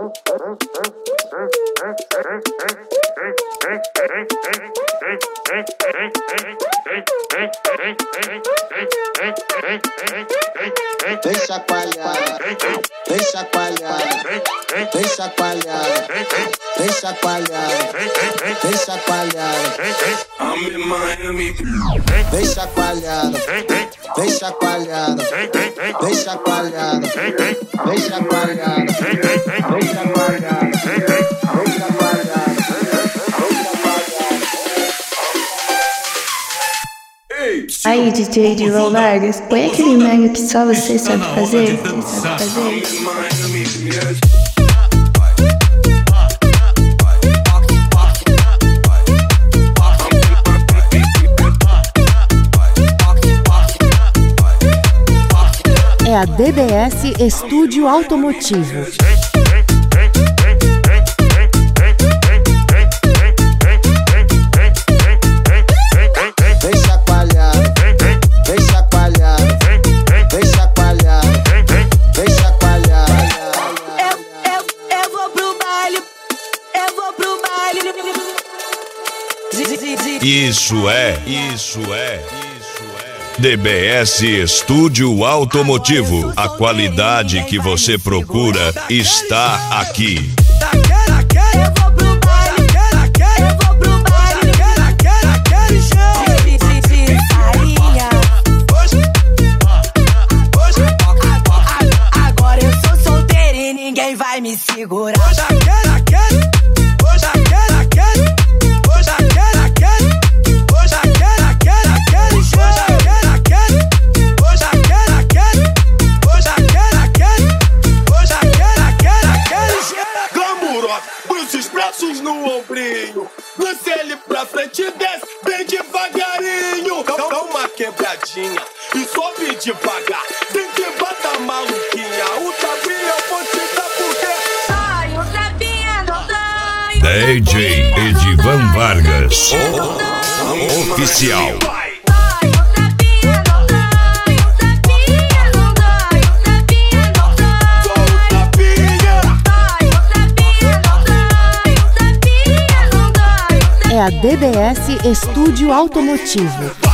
Vem chacoalhar, vem chacoalhar, vem chacoalhar, vem chacoalhar, vem chacoalhar. I'm in Miami. Vem chacoalhando, vem chacoalhando, vem chacoalhando, vem chacoalhando, vem chacoalhando, vem chacoalhando. Aí, DJ de Roll Largas, põe aquele mega que só você sabe fazer. É a DBS Estúdio Automotivo. Isso é DBS Estúdio Automotivo. A qualidade que você procura está aqui. Agora eu sou solteiro e ninguém vai me segurar. No ombrinho, lance ele pra frente e desce bem devagarinho. Dá uma quebradinha e sobe devagar. Tem que bater maluquinha. O tapinha eu vou te dar porque ai, o tapinha não dói. DJ Edivan Vargas, oficial. É a DBS Estúdio Automotivo.